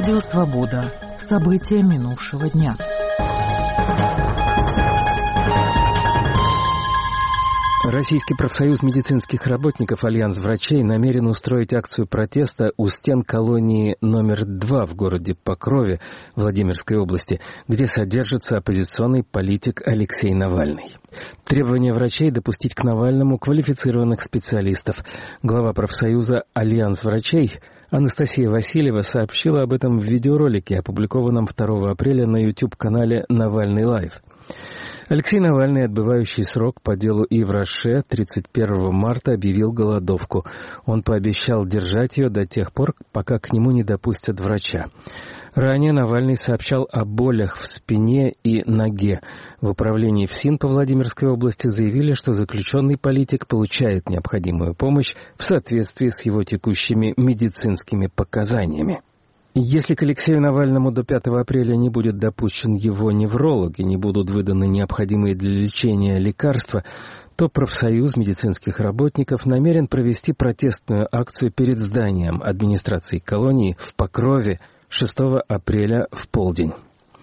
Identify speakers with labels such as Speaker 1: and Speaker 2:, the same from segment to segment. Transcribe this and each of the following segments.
Speaker 1: Радио «Свобода». События минувшего дня.
Speaker 2: Российский профсоюз медицинских работников «Альянс врачей» намерен устроить акцию протеста у стен колонии номер 2 в городе Покрове Владимирской области, где содержится оппозиционный политик Алексей Навальный. Требование врачей допустить к Навальному квалифицированных специалистов. Глава профсоюза «Альянс врачей» Анастасия Васильева сообщила об этом в видеоролике, опубликованном 2 апреля на YouTube-канале «Навальный Лайв». Алексей Навальный, отбывающий срок по делу Ивраше, 31 марта объявил голодовку. Он пообещал держать ее до тех пор, пока к нему не допустят врача. Ранее Навальный сообщал о болях в спине и ноге. В управлении ФСИН по Владимирской области заявили, что заключенный политик получает необходимую помощь в соответствии с его текущими медицинскими показаниями. Если к Алексею Навальному до 5 апреля не будет допущен его невролог и не будут выданы необходимые для лечения лекарства, то профсоюз медицинских работников намерен провести протестную акцию перед зданием администрации колонии в Покрове 6 апреля в полдень.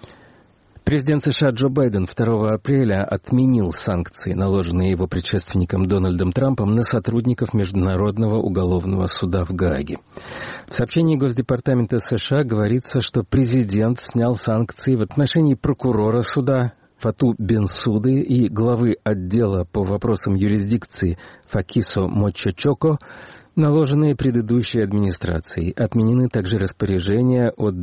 Speaker 2: Президент США Джо Байден 2 апреля отменил санкции, наложенные его предшественником Дональдом Трампом на сотрудников Международного уголовного суда в Гааге. В сообщении Госдепартамента США говорится, что президент снял санкции в отношении прокурора суда Фату Бенсуды и главы отдела по вопросам юрисдикции Факисо Мочочоко, наложенные предыдущей администрацией. Отменены также распоряжения от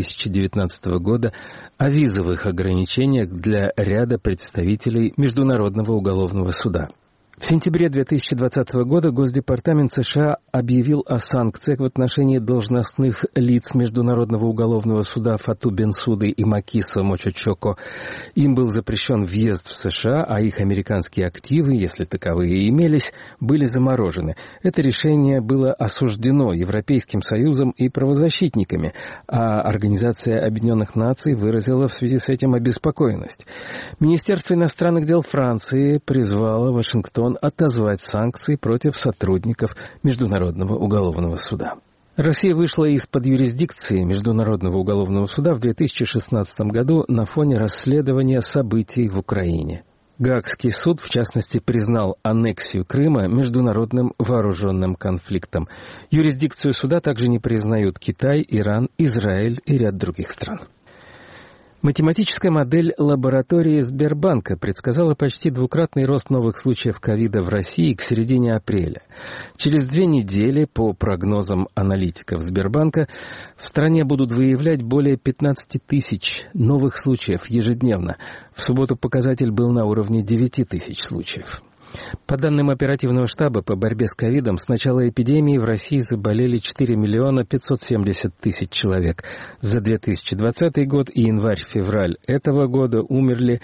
Speaker 2: 2019 года о визовых ограничениях для ряда представителей Международного уголовного суда. В сентябре 2020 года Госдепартамент США объявил о санкциях в отношении должностных лиц Международного уголовного суда Фату Бенсуды и Макисо Мочочоко. Им был запрещен въезд в США, а их американские активы, если таковые имелись, были заморожены. Это решение было осуждено Европейским Союзом и правозащитниками, а Организация Объединенных Наций выразила в связи с этим обеспокоенность. Министерство иностранных дел Франции призвало Вашингтон отозвать санкции против сотрудников Международного уголовного суда. Россия вышла из-под юрисдикции Международного уголовного суда в 2016 году на фоне расследования событий в Украине. Гаагский суд, в частности, признал аннексию Крыма международным вооруженным конфликтом. Юрисдикцию суда также не признают Китай, Иран, Израиль и ряд других стран. Математическая модель лаборатории Сбербанка предсказала почти двукратный рост новых случаев ковида в России к середине апреля. Через 2 недели, по прогнозам аналитиков Сбербанка, в стране будут выявлять более 15 тысяч новых случаев ежедневно. В субботу показатель был на уровне 9 тысяч случаев. По данным оперативного штаба по борьбе с ковидом, с начала эпидемии в России заболели 4 миллиона 570 тысяч человек. За 2020 год и январь-февраль этого года умерли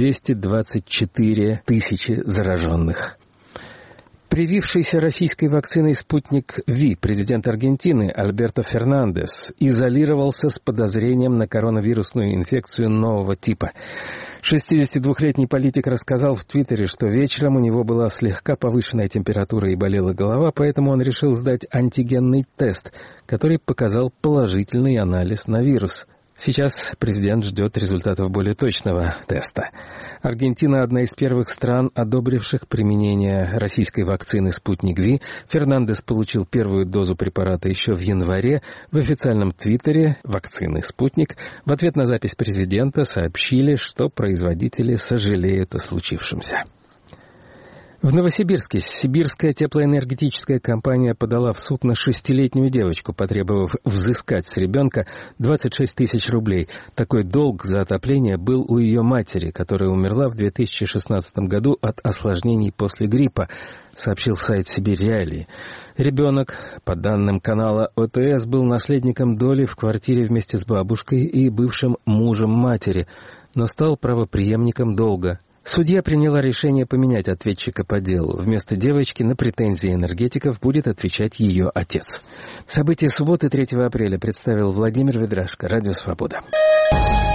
Speaker 2: 224 тысячи зараженных. Привившийся российской вакциной «Спутник Ви» президент Аргентины Альберто Фернандес изолировался с подозрением на коронавирусную инфекцию нового типа. 62-летний политик рассказал в Твиттере, что вечером у него была слегка повышенная температура и болела голова, поэтому он решил сдать антигенный тест, который показал положительный анализ на вирус. Сейчас президент ждет результатов более точного теста. Аргентина – одна из первых стран, одобривших применение российской вакцины «Спутник Ви». Фернандес получил первую дозу препарата еще в январе. В официальном твиттере вакцины «Спутник» в ответ на запись президента сообщили, что производители сожалеют о случившемся. В Новосибирске сибирская теплоэнергетическая компания подала в суд на 6-летнюю девочку, потребовав взыскать с ребенка 26 тысяч рублей. Такой долг за отопление был у ее матери, которая умерла в 2016 году от осложнений после гриппа, сообщил сайт «Сибирь Реалии». Ребенок, по данным канала ОТС, был наследником доли в квартире вместе с бабушкой и бывшим мужем матери, но стал правопреемником долга. Судья приняла решение поменять ответчика по делу. Вместо девочки на претензии энергетиков будет отвечать ее отец. События субботы 3 апреля представил Владимир Ведрашко, Радио «Свобода».